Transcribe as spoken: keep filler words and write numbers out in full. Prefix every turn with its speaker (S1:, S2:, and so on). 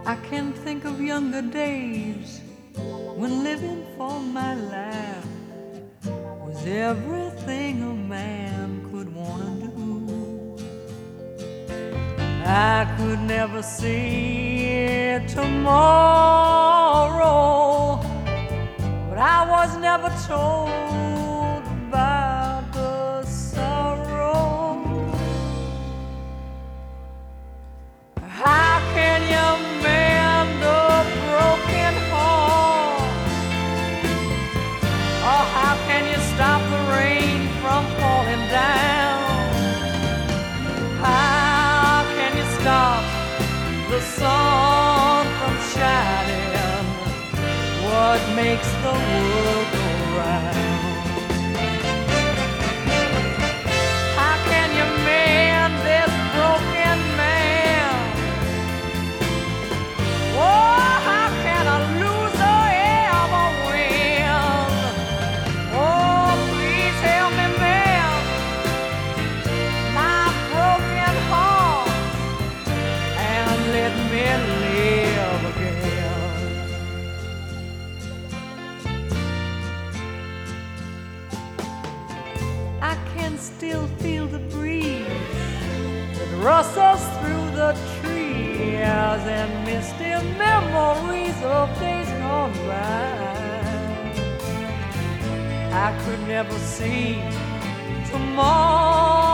S1: I can think of younger days when living for my life was everything a man could want to do. I could never see tomorrow, but I was never told about the sorrow. How can you mend a broken heart? Or how can you stop the rain from falling down? How can you stop the sun from shining? What makes the world go round? How can you mend this broken man? Oh, how can a loser ever win? Oh, please help me mend my broken heart and let me live again. I can still feel the breeze that rustles through the trees and misty memories of days gone by. I could never see tomorrow,